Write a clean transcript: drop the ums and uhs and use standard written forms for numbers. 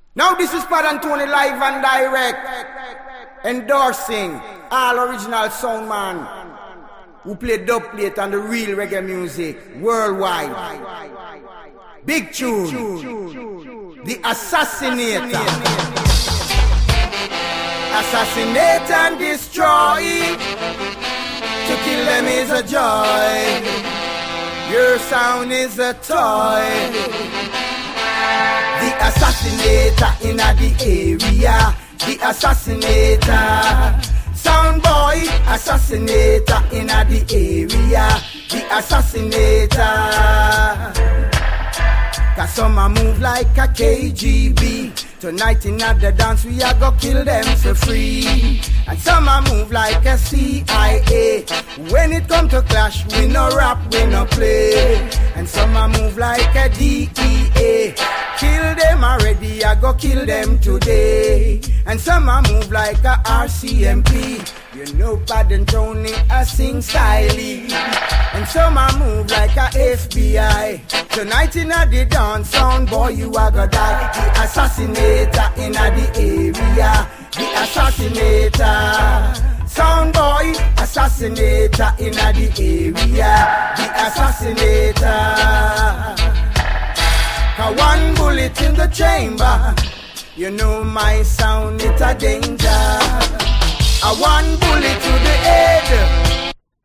Now this is Pad and Tony live and direct, endorsing all original sound man who play dub plate and the real reggae music worldwide. Big tune, The Assassinator. Assassinate and destroy. To kill them is a joy. Your sound is a toy. The assassinator in the area. The assassinator. Sound boy, assassinator in the area. The assassinator. Cause some a move like a KGB. Tonight in the dance we a go kill them for free. And some a move like a CIA. When it come to clash, we no rap, we no play. And some a move like a DEA. Kill them already, I go kill them today. And some a move like a RCMP. You know Pad and Tony a sing styly. And some a move like a FBI. Tonight in the dance, sound boy, you a go die. The assassinator in the area. The assassinator. Sound boy, assassinator in the area. The assassinator. One bullet in the chamber. You know my sound, it's a danger. A one bullet to the head.